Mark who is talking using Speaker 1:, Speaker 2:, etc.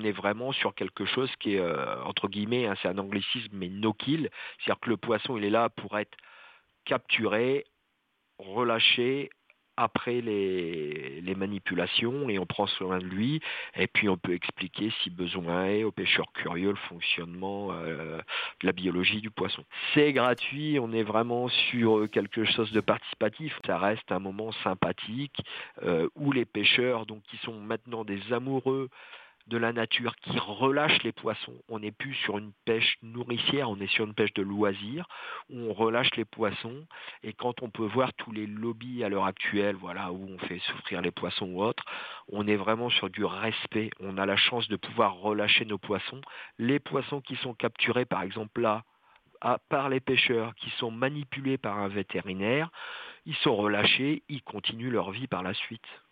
Speaker 1: est vraiment sur quelque chose qui est, entre guillemets, hein, c'est un anglicisme, mais no kill. C'est-à-dire que le poisson, il est là pour être capturé, relâché après les manipulations et on prend soin de lui et puis on peut expliquer si besoin est aux pêcheurs curieux le fonctionnement de la biologie du poisson. C'est gratuit, on est vraiment sur quelque chose de participatif, ça reste un moment sympathique où les pêcheurs donc qui sont maintenant des amoureux de la nature qui relâche les poissons. On n'est plus sur une pêche nourricière, on est sur une pêche de loisir, où on relâche les poissons. Et quand on peut voir tous les lobbies à l'heure actuelle, voilà, où on fait souffrir les poissons ou autres, on est vraiment sur du respect. On a la chance de pouvoir relâcher nos poissons. Les poissons qui sont capturés, par exemple là, par les pêcheurs, qui sont manipulés par un vétérinaire, ils sont relâchés, ils continuent leur vie par la suite.